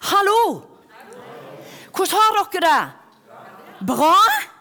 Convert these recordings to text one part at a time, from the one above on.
Hallo! Hvordan har dere det? Bra?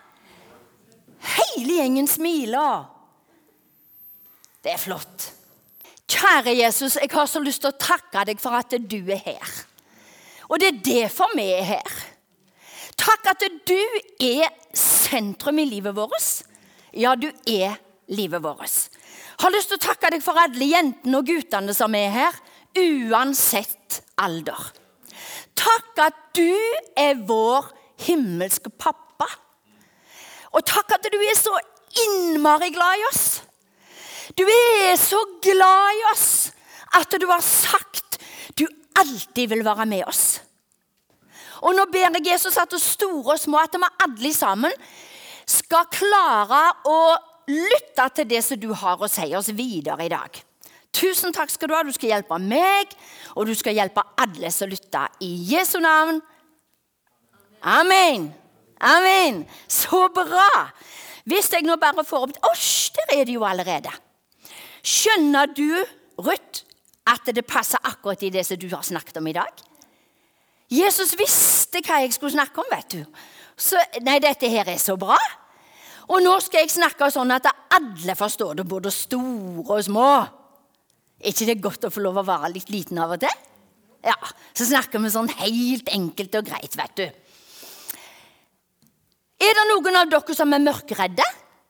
Hele gjengen smiler. Det flott. Kjære Jesus, jeg har så lyst til å takke deg for at du her. Og det derfor vi her. Takk at du sentrum i livet vårt. Ja, du livet vårt. Jeg har lyst til å takke deg for alle jentene og guttene som her, uansett alder. Takk at du vår himmelske pappa. Og takk at du så innmari glad i oss. Du så glad i oss at du har sagt du alltid vil være med oss. Og nå ber jeg Jesus at du store og små, at vi alle sammen skal klare å lytte til det som du har å si oss videre i dag. Tusen takk skal du ha. Du skal hjelpe meg, og du skal hjelpe alle som lytter. I Jesu navn. Amen. Amen. Så bra. Hvis jeg nå bare får opp... der det jo allerede. Skjønner du, Ruth, at det passer akkurat i det som du har snakket om i dag? Jesus visste hva jeg skulle snakke om, vet du. Så, dette her så bra. Og nå skal jeg snakke sånn at alle forstår det, både store og små. Ikke det godt å få lov å være litt liten av og til? Ja, så snakker vi sånn helt enkelt og greit, vet du. Det noen av dere som mørkeredde?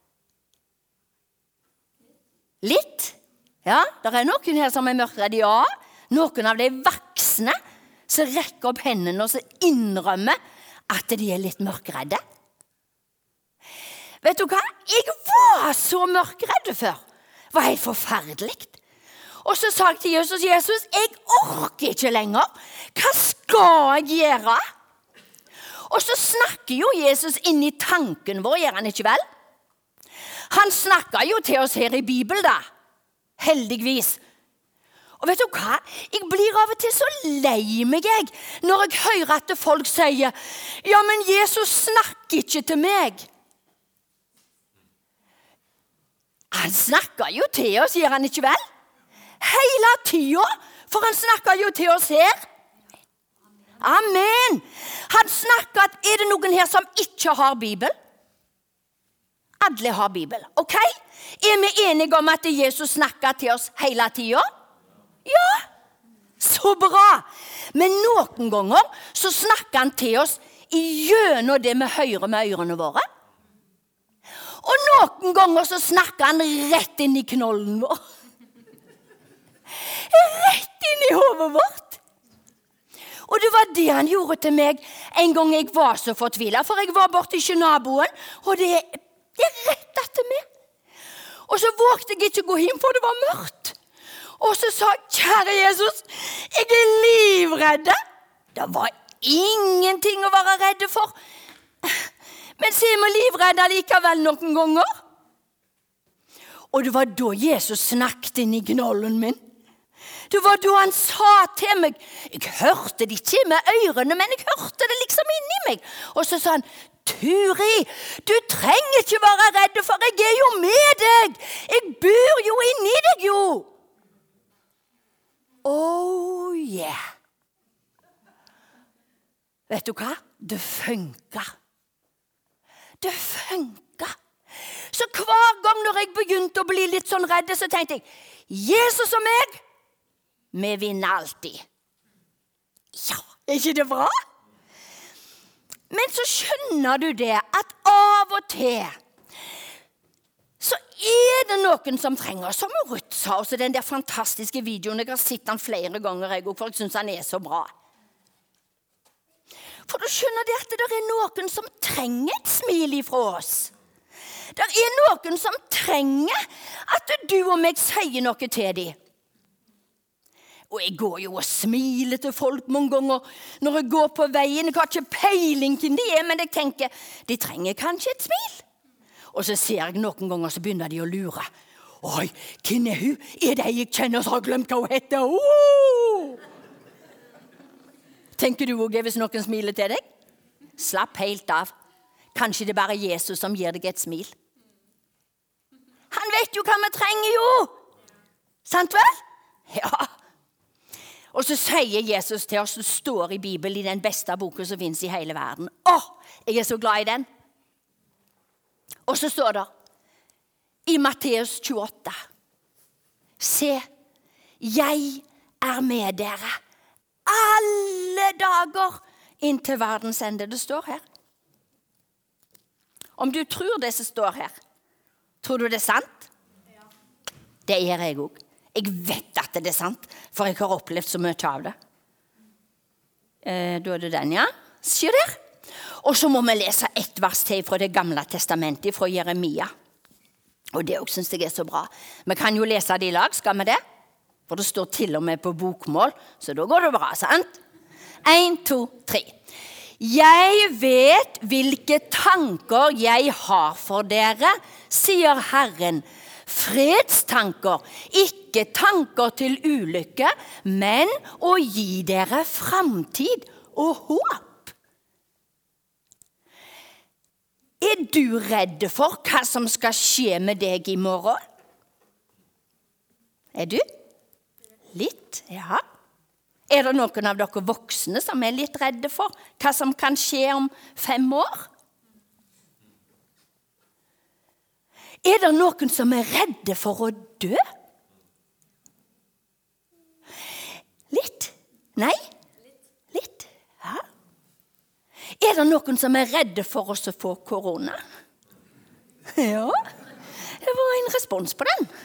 Litt? Ja, det noen her som mørkeredde, ja. Noen av de voksne som rekker opp hendene og så innrømmer at de litt mørkeredde. Vet du hva? Jeg var så mørkeredde før. Det var helt forferdelig. Og så sa jeg til Jesus, Jesus, jeg orker ikke lenger. Hva skal jeg gjøre? Og så snakker jo Jesus inn i tanken vår, gjør han ikke vel? Han snakker jo til oss her i Bibelen da, heldigvis. Og vet du hva? Jeg blir av og til så lei meg jeg, når jeg hører at folk sier, ja, men Jesus snakker ikke til meg. Han snakker jo til oss, gjør han ikke vel? Hele tiden, for han snakker jo til oss her. Amen. Han snakker at det noen her som ikke har Bibel? Alle har Bibel, ok? Vi enige om at Jesus snakker til oss hele tiden? Ja, så bra. Men noen ganger så snakker han til oss gjennom det vi hører med ørene våre. Og noen ganger så snakker han rett inn i knollen vår. Rett inn i hodet vårt. Og det var det han gjorde til meg en gang jeg var så fortvilet, for jeg var borte i naboen, og det rett etter meg. Og så vågte jeg ikke gå hjem, for det var mørkt. Og så sa jeg, kjære Jesus, jeg livredde. Det var ingenting å være redde for. Men så vi livredde likevel noen ganger. Og det var da Jesus snakket inn i knollen min. Det var da han sa til meg, jeg hørte det ikke med ørene, men jeg hørte det liksom inni meg. Og så sa han, Turi, du trenger ikke være redd, for jeg jo med deg. Jeg bor jo inni deg jo. Oh yeah. Vet du hva? Det funker. Det funker. Så hver gang når jeg begynte å bli litt sånn redd, så tenkte jeg, Jesus og meg, vi vinner alltid. Ja, ikke det bra? Men så skjønner du det, at av og til, så det noen som trenger, som Ruth sa, også den der fantastiske videoen, jeg har sett den flere ganger, for jeg synes han så bra. For du skjønner det at det noen som trenger et smil ifra oss. Det noen som trenger at du og meg sier noe til dem. Og jeg går jo og smiler til folk mange ganger når jeg går på veien. Jeg har ikke peiling hvem de men jeg tenker, de trenger kanskje et smil. Og så ser jeg noen ganger, så begynner de å lure. Oi, hvem hun? Det jeg kjenner som har glemt hva hun heter? Tenker du også hvis noen smiler til deg? Slapp helt av. Kanskje det bare Jesus som gir deg et smil. Han vet jo hva vi trenger jo. Sant vel? Ja. Og så sier Jesus til oss, det står i Bibelen, i den beste boken som finnes i hele verden. Jeg er så glad i den. Og så står det i Matteus 28. Se, jeg er med dere alle dager inntil verdens ende. Det står her. Om du tror det som står her, tror du det er sant? Ja. Det gjør jeg også. Jeg vet at det er sant, for jeg har opplevd så mye av det. Da er det den, ja. Se der. Og så må vi lese ett vers til fra det gamle testamentet, fra Jeremia. Og det også synes jeg er så bra. Vi kan jo lese det i lag, skal vi det? For det står til og med på bokmål, så da går det bra, sant? 1, 2, 3. Jeg vet hvilke tanker jeg har for dere, sier Herren. Fredstanker, ikke tanker til ulykke, men å gi dere framtid og håp. Er du redd for hva som skal skje med deg i morgen? Er du? Litt, ja. Er det noen av dere voksne som er litt redde for hva som kan skje om 5 år? Er det noen som er redde for å dø? Litt? Nei? Litt? Ja. Er det noen som er redde for oss å få korona? Ja, det var en respons på den.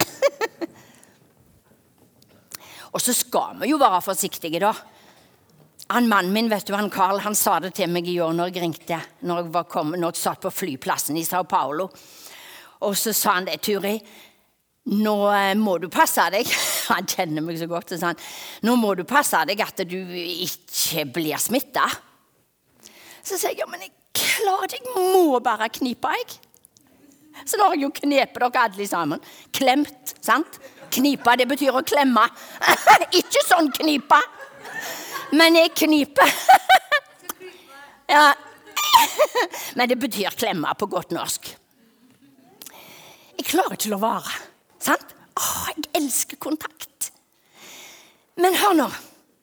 Og så skal vi jo være forsiktige da. Mannen min, vet du, Karl, han sa det til meg i år når jeg ringte, når jeg satt på flyplassen i Sao Paulo. Og så sa han det, Turi, nå må du passe deg. Han kjenner meg så godt, så sa han, nå må du passe deg at du ikke blir smittet. Så sier jeg, ja, men jeg må bare knipe, jeg. Så da har jeg jo knepet dere alle sammen. Klemt, sant? Knipa, det betyr å klemme. Ikke sånn knipa. Men jeg kniper. Ja. Men det betyr klemme på godt norsk. Jeg klarer ikke å være. Sant? Jeg elsker kontakt. Men hør nå.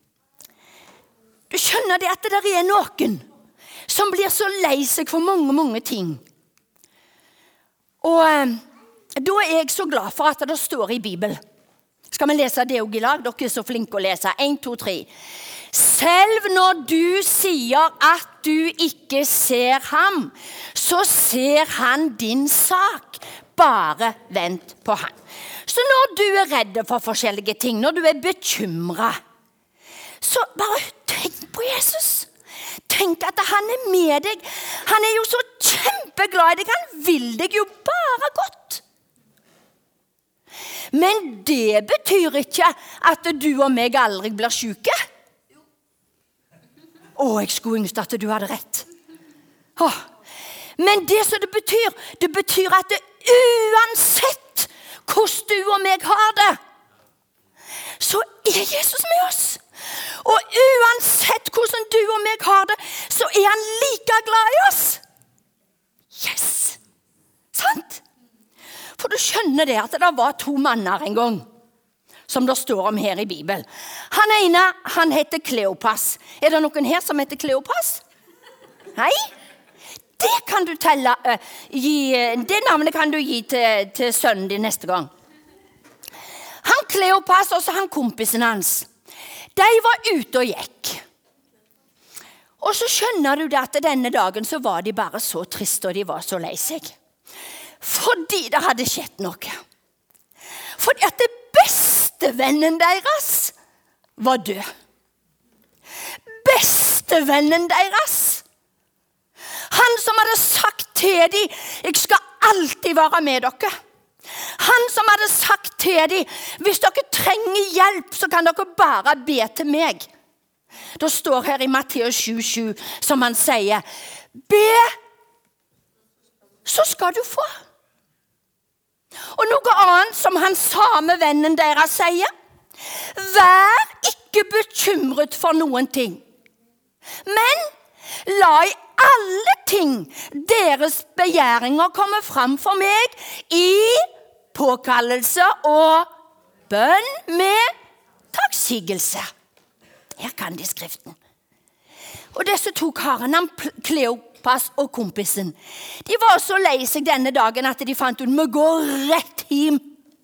Du skjønner det at det der er noen som blir så lei seg for mange ting. Og da er jeg så glad for at det står i Bibelen. Skal vi lese det også i lag? Dere er så flinke å lese. 1, 2, 3. Selv når du sier at du ikke ser ham, så ser han din sak. Bare vent på han. Så når du er redd for forskjellige ting, når du er bekymret, så bare tenk på Jesus. Tenk at han er med deg. Han er jo så kjempeglad i deg. Han vil deg jo bare godt. Men det betyr ikke at du og meg aldri blir syke. Jeg skulle ønske at du hadde rett. Men det som det betyr at uansett hvordan du og meg har det, så er Jesus med oss. Og uansett hvordan du og meg har det, så er han like glad i oss. Yes! Sant? For du skjønner det at det var 2 manner en gang, som det står om her i Bibelen. Han ene, han heter Kleopas. Er det noen her som heter Kleopas? Nei? Det kan du telle, det navnet kan du gi til sønnen din neste gang. Han Kleopas, og så han kompisen hans. De var ute og gikk. Og så skjønner du det at denne dagen så var de bare så triste, og de var så lei seg. Fordi det hadde skjedd noe. Fordi at det bestevennen deres var død. Bestevennen deres. Han som hadde sagt til dem, jeg skal alltid være med dere. Han som hadde sagt til dem, hvis dere trenger hjelp, så kan dere bare be til meg. Det står her i Matteus 7,7, som han sier, be, så skal du få. Og noe annet som han samme vennen deres sier, vær ikke bekymret for noen ting, men la i alle ting deres begjæringer komme fram for meg i påkallelse og bønn med takksigelse. Her kan de skriften. Og disse to karene, Kleopas og kompisen, de var så lei seg denne dagen at de fant ut, vi går rett hjem.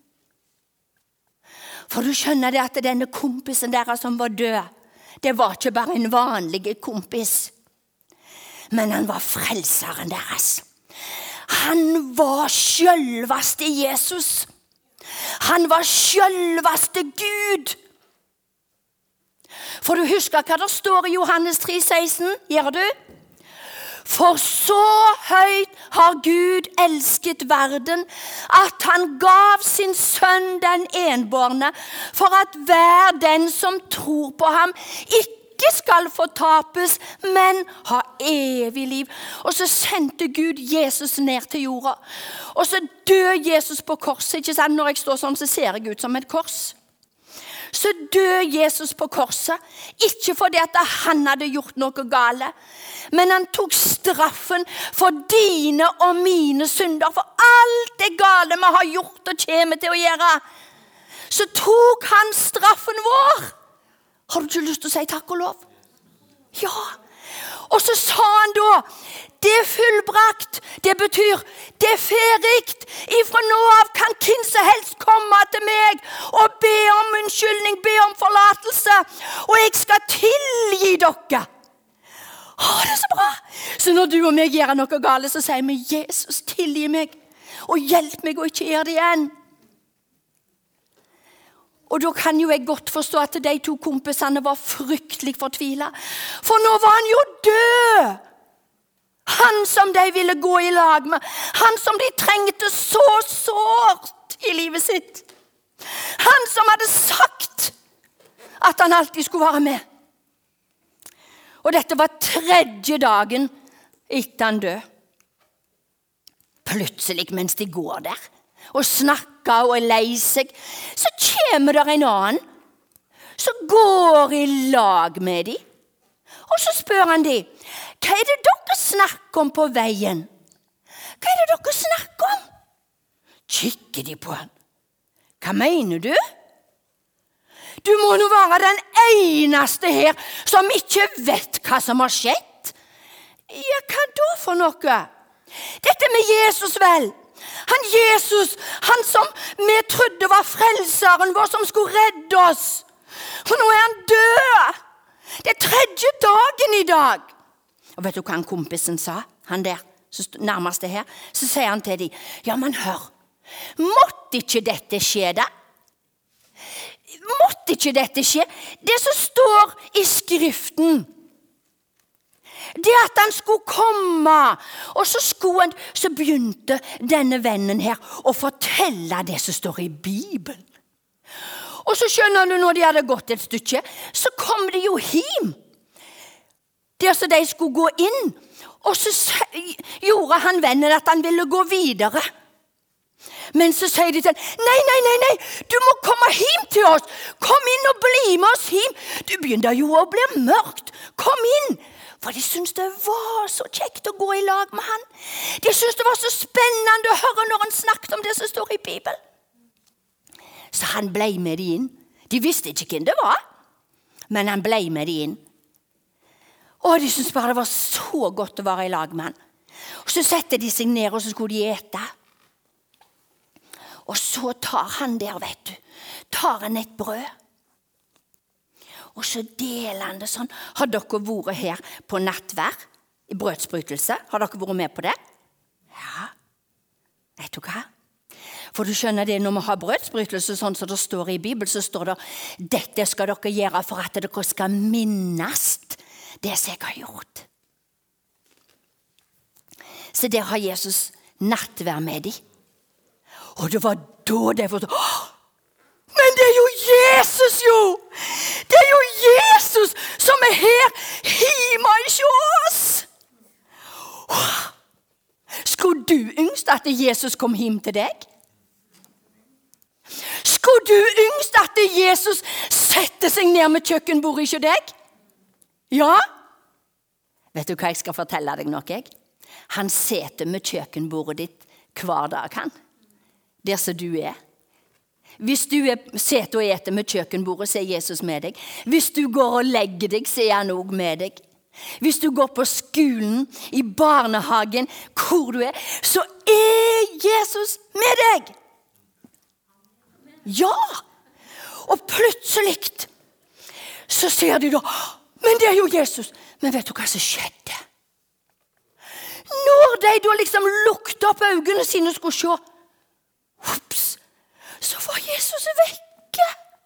For du skjønner det at denne kompisen deres som var død, det var ikke bare en vanlig kompis, men han var frelseren deres. Han var selveste Jesus. Han var selveste Gud. For du husker hva det står i Johannes 3,16? Gjør du? For så høyt har Gud elsket verden, at han gav sin sønn den enbårne, for at hver den som tror på ham ikke skal fortapes, men ha evig liv. Og så sendte Gud Jesus ned til jorda. Og så døde Jesus på korset. Ikke sant? Når jeg står sånn, så ser jeg ut som et kors. Så døde Jesus på korset, ikke fordi at han hadde gjort noe gale, men han tok straffen for dine og mine synder, for alt det gale vi har gjort og kommer til å gjøre. Så tok han straffen vår. Har du ikke lyst til å si takk og lov? Ja. Og så sa han da, det er fullbrakt, det betyr, det er ferdigt. Ifra nå av kan hvem som helst komme til meg og be om unnskyldning, be om forlatelse, og jeg skal tilgi dere. Det er så bra. Så når du og meg gjør noe gale, så sier vi, Jesus, tilgi meg, og hjelp meg å ikke gjøre det igjen. Og da kan jo jeg godt forstå at de to kompisene var fryktelig fortvilet. For nå var han jo død. Han som de ville gå i lag med. Han som de trengte så sårt i livet sitt. Han som hadde sagt at han alltid skulle være med. Og dette var 3. dagen etter han død. Plutselig mens de går der og snakker og er lei seg, så kommer der en annen som går i lag med dem. Og så spør han dem, hva er det dere snakker om på veien? Hva er det dere snakker om? Kikker de på han. Hva mener du? Du må nå være den eneste her som ikke vet hva som har skjedd. Ja, hva da for noe? Dette med Jesus vel. Han Jesus, han som vi trodde var frelseren vår, som skulle redde oss. Og nå er han død. Det er 3. dagen i dag. Og vet du hva han kompisen sa? Han der, nærmeste her. Så sier han til dem, ja, men hør, måtte ikke dette skje da? Måtte ikke dette skje? Det som står i skriften, det at han skulle komme, og så begynte denne vennen her å fortelle det som står i Bibelen. Og så skjønner du, når de hadde gått et stykke, så kom de jo hjem. Der så de skulle gå inn, og så gjorde han vennen at han ville gå videre. Men så sier de til han, nei, du må komme hjem til oss. Kom inn og bli med oss hjem. Du begynner jo å bli mørkt. Kom inn. For de syntes det var så kjekt å gå i lag med han. De syntes det var så spennende å høre når han snakket om det som står i Bibelen. Så han ble med de inn. De visste ikke hvem det var, men han ble med de inn. Og de syntes bare det var så godt å være i lag med han. Og så setter de seg ned, og så skulle de ete. Og så tar han der, vet du, tar han et brød. Og så deler han det sånn. Har dere vært her på nattvær i brødsbrytelse? Har dere vært med på det? Ja. Vet du hva? For du skjønner det, når vi har brødsbrytelse, sånn som det står i Bibelen, så står det, dette skal dere gjøre for at dere skal minnes det som jeg har gjort. Så der har Jesus nattvær med dem. Og det var da de forstod, men det er jo Jesus jo! Det er jo Jesus som er her hjemme hos oss! Skulle du ønske at Jesus kom hjem til deg? Skulle du ønske at Jesus setter seg ned med kjøkkenbordet hos deg? Ja? Vet du hva jeg skal fortelle deg noe? Han sitter med kjøkkenbordet ditt hver dag, han. Der som du er. Hvis du sitter og eter med kjøkkenbordet, så Jesus med deg. Hvis du går og legger deg, så han også med deg. Hvis du går på skolen, i barnehagen, hvor du så Jesus med deg. Ja! Og plutselig så ser de da, men det jo Jesus. Men vet du hva som skjedde? Når de da liksom lukte opp øynene sine og skulle se, ups, så var Jesus vekke.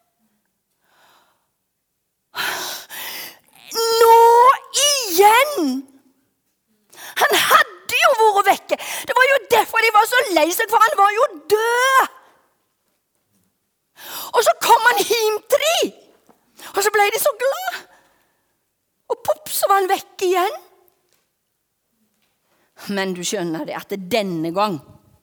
Nå igjen! Han hadde jo vært vekke. Det var jo derfor de var så lei seg, for han var jo død. Og så kom han hjem til dem. Og så ble de så glad. Og pop, så var han vekke igjen. Men du skjønner det at denne gang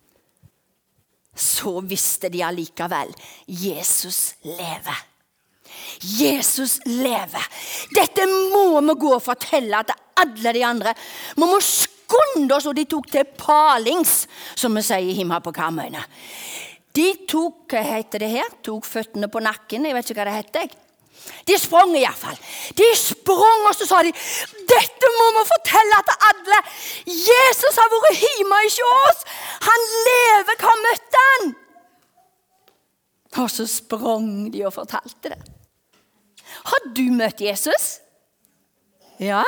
så visste de allikevel Jesus lever. Jesus lever. Dette må vi gå og fortelle til alle de andre. Vi må skunde oss, og de tok til palings, som vi sier hjemme på Karmøyene. De tok, hva heter det her? Tok føttene på nakken, jeg vet ikke hva det heter. De sprang i hvert fall. De sprang, og så sa de, dette må vi fortelle til alle. Jesus har vært hjemme i oss. Han lever, hva møtte han? Og så sprang de og fortalte det. Har du møtt Jesus? Ja.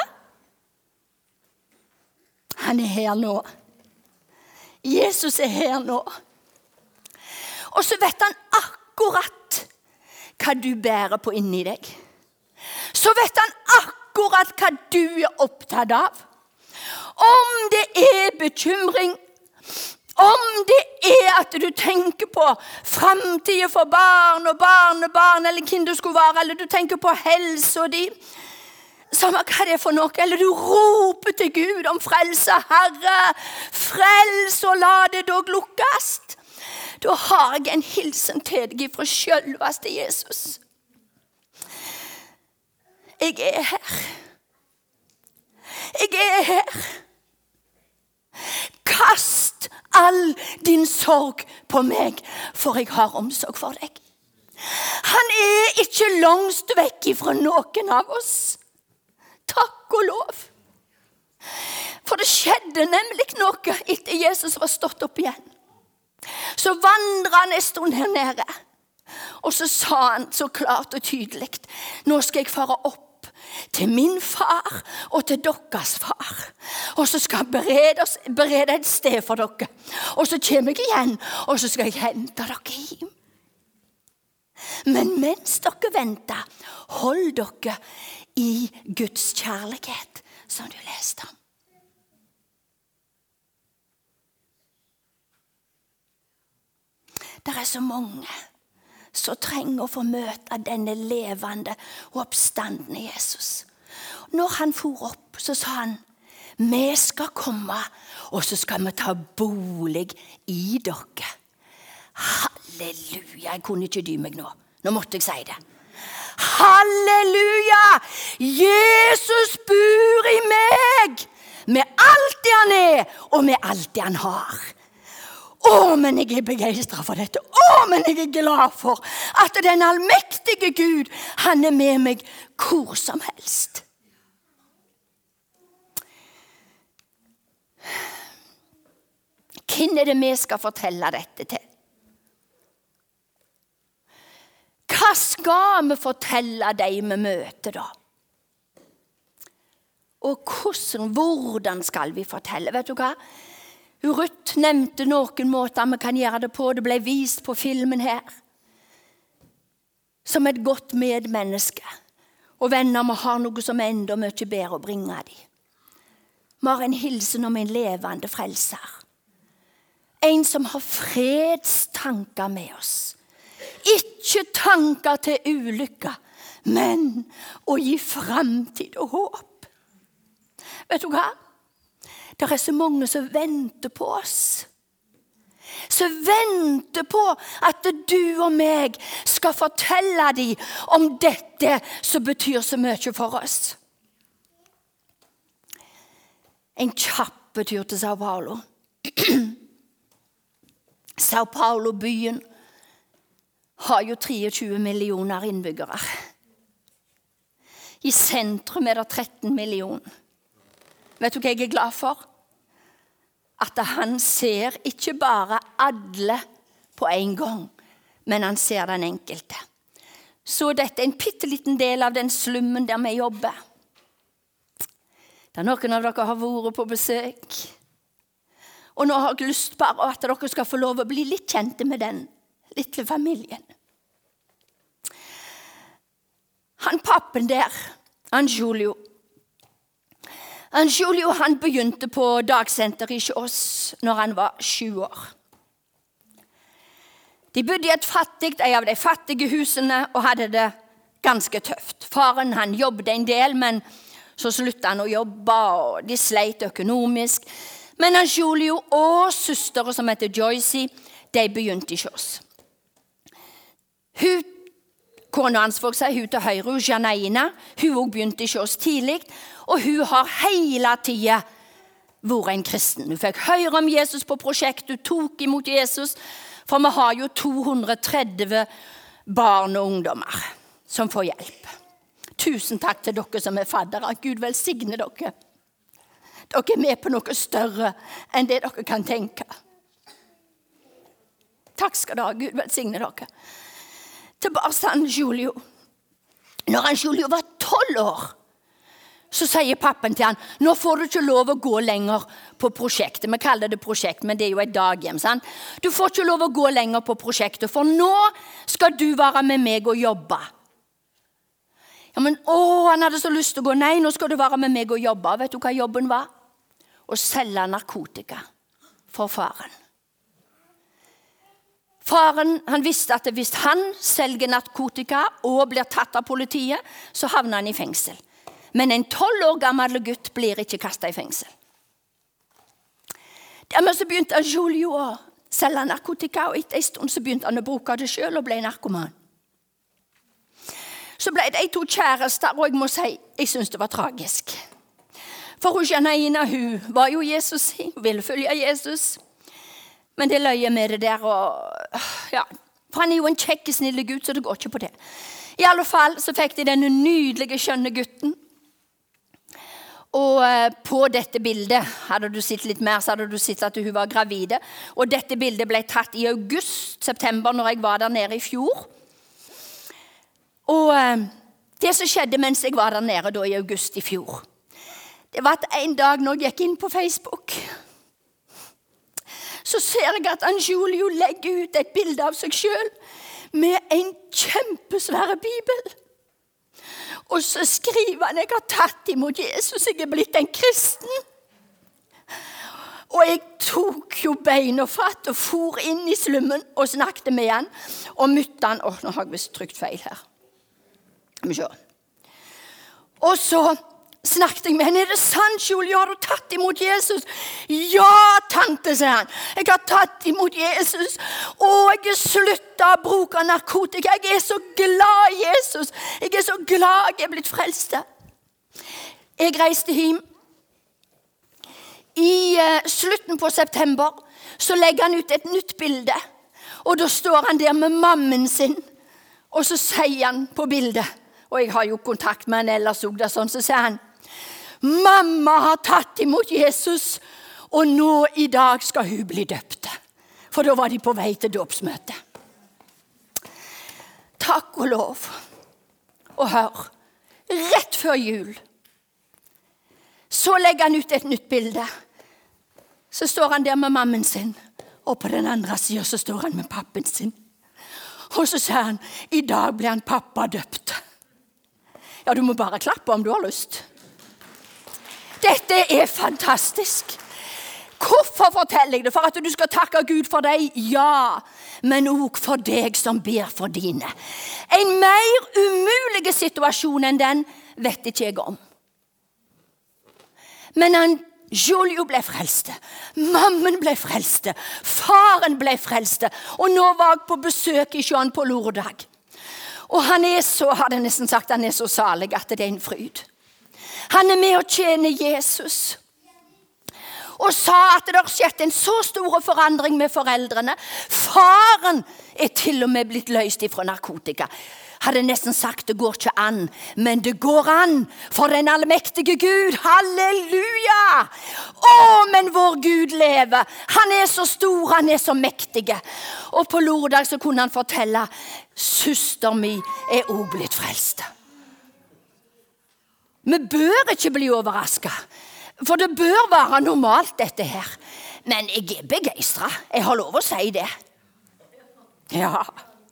Han her nå. Jesus her nå. Og så vet han akkurat hva du bærer på inni deg. Så vet han akkurat hva du opptatt av. Om det bekymring, om det at du tenker på fremtiden for barn og barnebarn, eller hvem du skulle være, eller du tenker på helse og de, samme hva det for noe, eller du roper til Gud om frelse, Herre, frels og la det dog lukkast. Da har jeg en hilsen til deg fra selveste Jesus. Jeg her. Jeg her. Kast all din sorg på meg, for jeg har omsorg for deg. Han ikke langt vekk fra noen av oss. Takk og lov. For det skjedde nemlig noe etter Jesus var stått opp igjen. Så vandret han en stund her nede, og så sa han så klart og tydelig, nå skal jeg fare opp til min far og til deres far, og så skal jeg berede et sted for dere, og så kommer jeg igjen, og så skal jeg hente dere hjem. Men mens dere venter, hold dere i Guds kjærlighet, som du leste om. Det så mange som trenger å få møte denne levende og oppstandende Jesus. Når han for opp, så sa han, vi skal komme, og så skal vi ta bolig i dere. Halleluja, jeg kunne ikke dy meg nå. Nå måtte jeg si det. Halleluja, Jesus bor i meg, med alt det han og med alt det han har. Men jeg begeistret for dette. Men jeg glad for at den allmektige Gud, han med meg hvor som helst. Hvem det vi skal fortelle dette til? Hva skal vi fortelle de vi møter da? Og hvordan skal vi fortelle? Vet du hva? Ruth nevnte noen måter vi kan gjøre det på. Det ble vist på filmen her. Som et godt medmenneske. Og venner, vi har noe som enda mye bedre å bringe dem. Vi har en hilsen om en levende frelser. En som har fredstanker med oss. Ikke tanker til ulykke, men å gi fremtid og håp. Vet du hva? Det så mange som venter på oss. Som venter på at du og meg skal fortelle dem om dette som betyr så mye for oss. En kjapp tur til Sao Paulo. Sao Paulo-byen har jo 23 millioner innbyggere. I sentrum det 13 millioner. Vet du hva jeg glad for? At han ser ikke bare alle på en gang, men han ser den enkelte. Så dette en pitteliten del av den slummen der vi jobber. Da noen av dere har vært på besøk, og nå har jeg lyst bare at dere skal få lov å bli litt kjente med den lille familien. Han pappen der, Julio, han begynte på dagsenter i Kjås når han var 7 år. De bodde i en av de fattige husene og hadde det ganske tøft. Faren han jobbet en del, men så sluttet han å jobbe, og de sleit økonomisk. Men Julio og søstere som heter Joyce, de begynte i Kjås. Kona hans for seg, hun til høyre, Janaina, hun også begynte i Kjås tidlig, og hun har hele tiden vært en kristen. Hun fikk høre om Jesus på prosjektet, hun tok imot Jesus, for vi har jo 230 barn og ungdommer som får hjelp. Tusen takk til dere som er faddere. Gud velsigne dere. Dere er med på noe større enn det dere kan tenke. Takk skal dere ha. Gud velsigne dere. Tilbake til Julio. Når Julio var 12 år, så sier pappen til han, nå får du ikke lov å gå lenger på prosjektet. Vi kaller det prosjekt, men det er jo et daghjem. Sant? Du får ikke lov å gå lenger på prosjektet, for nå skal du være med meg og jobbe. Ja, men han hadde så lyst til å gå. Nei, nå skal du være med meg og jobbe. Vet du hva jobben var? Å selge narkotika for faren. Faren, han visste at hvis han selger narkotika og blir tatt av politiet, så havner han i fengsel. Men en 12 år gammel gutt blir ikke kastet i fengsel. Dermed så begynte Julio å selge narkotika, og etter en stund så begynte han å bruke det selv og ble narkoman. Så ble de 2 kjærester, og jeg må si, jeg synes det var tragisk. For Janaina, hun var jo Jesus, hun ville følge Jesus. Men det løyer med det der, og ja, for han er jo en kjekk, snille gutt, så det går ikke på det. I alle fall så fikk de denne nydelige, skjønne gutten. Og på dette bildet, hadde du sett litt mer, så hadde du sett at hun var gravide. Og dette bildet ble tatt i august-september, når jeg var der nede i fjor. Og det som skjedde mens jeg var der nede da i august i fjor, det var at en dag når jeg gikk inn på Facebook, så ser jeg at Julio legger ut et bilde av seg selv med en kjempesvære bibel. Og så skriver han, jeg har tatt imot Jesus, jeg er blitt en kristen. Og jeg tok jo bein og fatt og for inn i slummen og snakket med han. Og møtte han, nå har jeg vist trykt feil her. Og så snakket jeg med henne. Er det sant, Julio? Har du tatt imot Jesus? Ja, tante, sier han. Jeg har tatt imot Jesus, og jeg sluttet å bruke narkotika. Jeg er så glad i Jesus. Jeg er så glad jeg er blitt frelst. Jeg reiste hjem. I slutten på september så legger han ut et nytt bilde, og da står han der med mammen sin, og så sier han på bildet, og jeg har jo kontakt med han ellers også, sånn, så sier han, mamma har tatt imot Jesus, og nå i dag skal hun bli døpt. For da var de på vei til dåpsmøte. Takk og lov. Og hør, rett før jul, så legger han ut et nytt bilde. Så står han der med mammen sin, og på den andre siden så står han med pappen sin. Og så sier han, i dag blir han pappa døpt. Ja, du må bare klappe om du har lyst. Dette er fantastisk. Hvorfor forteller jeg det? For at du skal takke Gud for deg? Ja, men også for deg som ber for dine. En mer umulig situasjon enn den vet ikke jeg om. Men Julio ble frelste, mammen ble frelste, faren ble frelste, og nå var jeg på besøk i Sjøen på lørdag. Og han er så, hadde jeg nesten sagt, han er så salig at det er en fryd. Han er med å tjene Jesus. Og sa at det har skjedd en så stor forandring med foreldrene. Faren til og med blitt løst ifra narkotika. Hadde nesten sagt det går ikke an, men det går an for den allmektige Gud. Halleluja! Men vår Gud lever. Han så stor, han så mektig. Og på lørdag så kunne han fortelle, søster mi også blitt frelst. Vi bør ikke bli overrasket, for det bør være normalt dette her. Men jeg begeistret, jeg har lov å si det. Ja.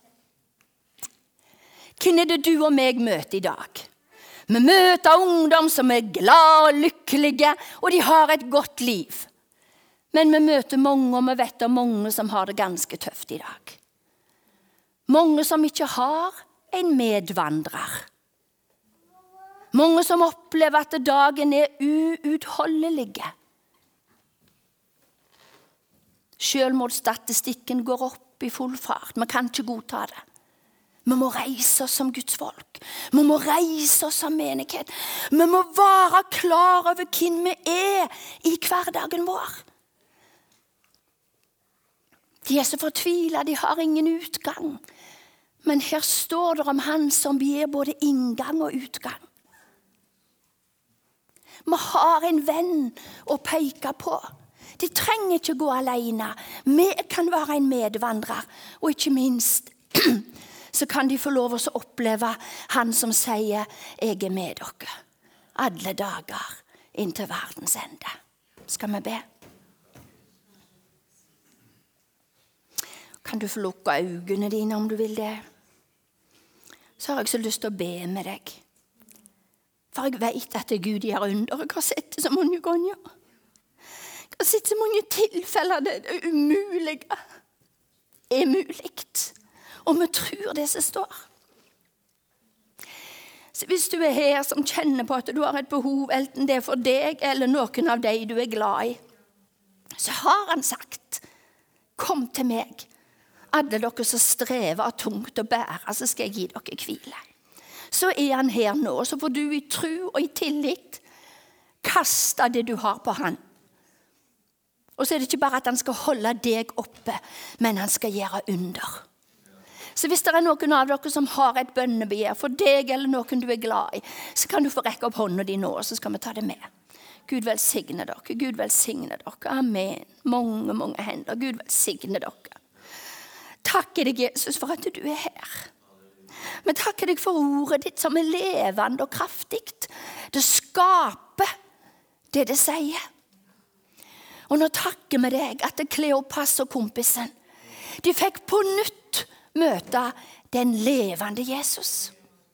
Hvem det du og meg møter i dag? Vi møter ungdom som glad og lykkelige, og de har et godt liv. Men vi møter mange, og vi vet om mange som har det ganske tøft i dag. Mange som ikke har en medvandrer. Mange som opplever at dagen uutholdelig. Selvmordsstatistikken går opp i full fart. Vi kan ikke godta det. Vi må reise oss som Guds folk. Vi må reise oss som menighet. Vi må være klar over hvem vi i hverdagen vår. De så fortvilet, de har ingen utgang. Men her står det om han som gir både inngang og utgang. Vi har en venn å peke på. De trenger ikke gå alene. Vi kan være en medvandrer. Og ikke minst så kan de få lov å oppleve han som sier, jeg med dere. Alle dager inntil verdens ende. Skal vi be? Kan du få lukke øynene dine om du vil det? Så har jeg så lyst til å be med deg. For jeg vet at Gud gjør under. Jeg har sett det så mange ganger. Jeg har sett så mange tilfeller det umulige mulig. Og vi tror det som står. Så hvis du her som kjenner på at du har et behov, enten det for deg eller noen av deg du glad i, så har han sagt, kom til meg. Alle dere som strever og tungt å bære, så skal jeg gi dere hvile. Så han her nå, så får du i tro og i tillit kaste det du har på han. Og så det ikke bare at han skal holde deg oppe, men han skal gjøre under. Så hvis det noen av dere som har et bønnebegjær for deg eller noen du glad i, så kan du få rekke opp hånden din nå, så skal vi ta det med. Gud velsigne dere, Gud velsigne dere. Amen. Mange, mange hender. Gud velsigne dere. Takker deg, Jesus, for at du her. Men takker deg for ordet ditt som levende og kraftigt. Det skaper det sier. Og nå takker vi deg at Kleopas og kompisen, de fikk på nytt møte den levende Jesus.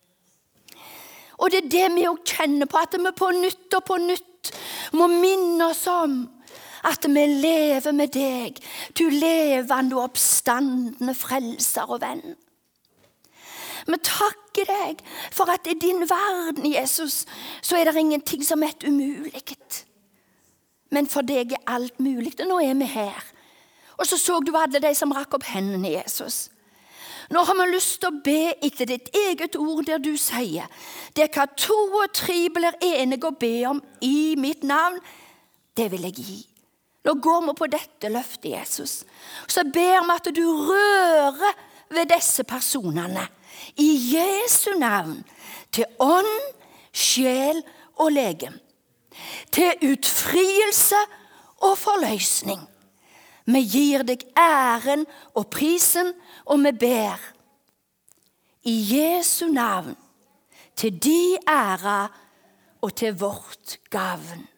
Og det det vi også kjenner på, at vi på nytt og på nytt må minne oss om at vi lever med deg, du levende og oppstandende frelser og venn. Vi takker deg for at i din verden, Jesus, så det ingenting som umulig. Men for deg alt mulig, og nå vi her. Og så du alle de som rakk opp hendene, Jesus. Nå har vi lyst til å be etter ditt eget ord der du sier, det hva 2 og 3 blir enige å be om i mitt navn, det vil jeg gi. Nå går vi på dette løftet, Jesus. Så ber vi at du rører ved disse personene i Jesu navn, til ånd, sjel og legem, til utfrielse og forløsning. Vi gir deg æren og prisen, og vi ber i Jesu navn, til de ære og til vårt gavn.